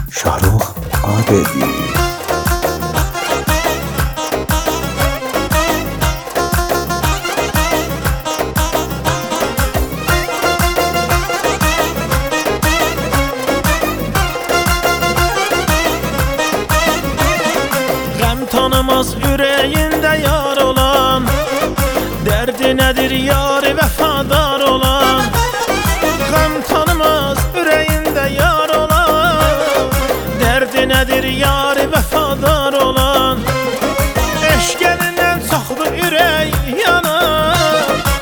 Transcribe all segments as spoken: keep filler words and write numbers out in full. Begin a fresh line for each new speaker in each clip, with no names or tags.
Şahrukh Abedi.
Tanımaz yüreğinde yar olan, derdi nedir yar vefadar olan. Gam tanımaz yüreğinde yar olan, derdi nedir yar vefadar olan. Eşk elinden çoxdur ürək yanar,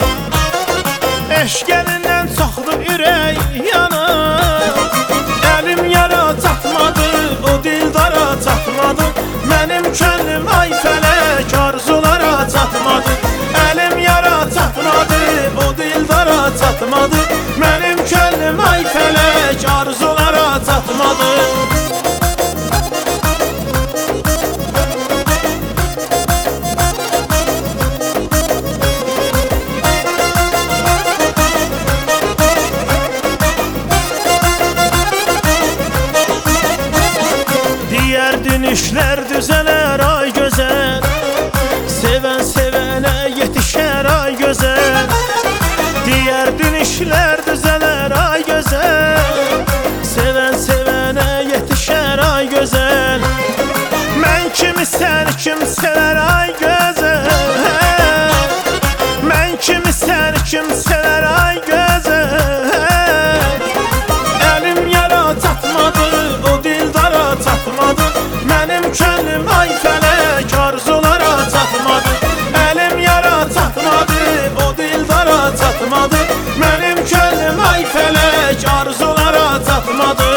eşk elinden çoxdur ürək yanar. Elim yara çatmadı, o dildara çatmadı. Mənim könlüm ay fələk arzulara çatmadı. Əlim yara çatmadı, o dildara çatmadı. Mənim könlüm ay fələk arzulara çatmadı. Diyerdin işler düzeler ay güzel, seven sevene yetişer ay güzel. Diyerdin işler düzeler ay güzel, seven sevene yetişer ay güzel. Mən kimi sen kim sever ay güzel, mən kimi sen kim sever ay güzel. Elim yara çatmadı, o dildara çatmadı. Mənim könlüm ay fələk arzulara çatmadı. Əlim yara çatmadı, o dildara çatmadı. Mənim könlüm ay fələk arzulara çatmadı.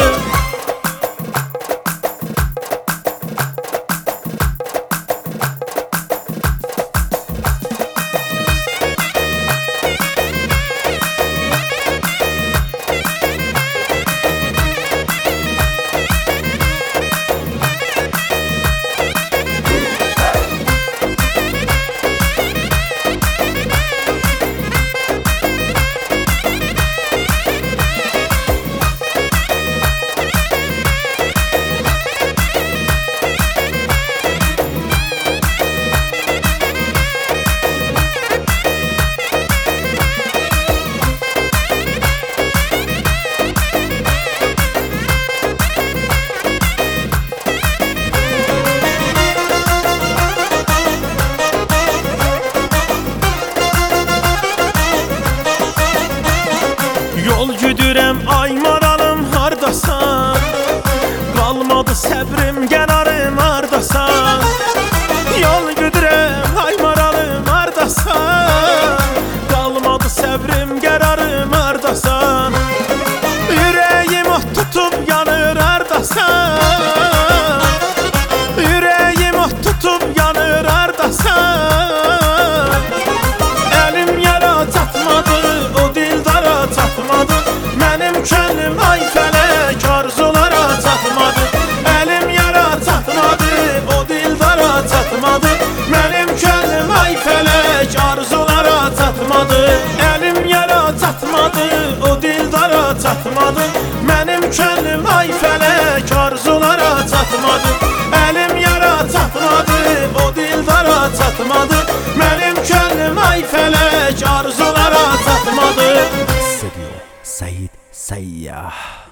Yol güdürəm ay maralım hardasan, qalmadı səbrim qənarım hardasan. Yol güdürəm ay maralım hardasan, qalmadı səbrim qərarım hardasan. Ürəyim ot tutub yanır hardasan, ürəyim ot tutub yanır hardasan. Əlim yara çatmadı, o dildara çatmadı. Mənim könlüm ay fələk arzulara çatmadı. Əlim yara çatmadı, o dildara çatmadı. Mənim könlüm ay fələk arzulara çatmadı. Əlim yara çatmadı, o dildara çatmadı. Mənim könlüm ay fələk arzulara çatmadı. Əlim yara çatmadı, o dildara çatmadı. Mənim könlüm ay fələk arzulara çatmadı.
Studio Said Sayyah.